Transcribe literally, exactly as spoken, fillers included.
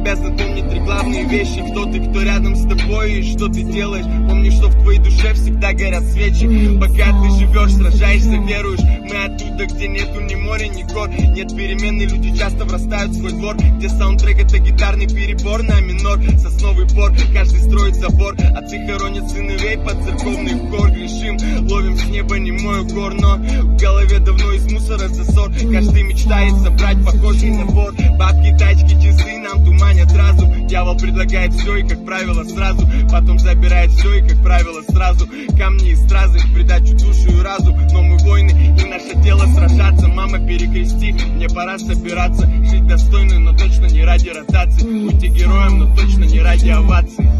тебя запомни три главные вещи: кто ты, кто рядом с тобой и что ты делаешь. Помни, что в твоей душе всегда горят свечи. Пока ты живешь, сражаешься, веруешь. Мы оттуда, где нету ни моря, ни гор. Нет перемен, и люди часто врастают в свой двор, где саундтрек это гитарный перебор на минор, сосновый бор, каждый строит забор. Отцы хоронят сыновей под церковный хор. Грешим, ловим с неба немой гор, но в голове давно из мусора засор. Каждый мечтает собрать похожий набор. Бабки, тачки, часы нам туманят разум. Дьявол предлагает все и, как правило, сразу. Потом забирает все и, как правило, сразу. Камни и стразы в придачу душу и разум. Но мы воины, и наше дело сражаться. Мама, перекрести, мне пора собираться. Жить достойно, но точно не ради ротации. Будьте героем, но точно не ради оваций.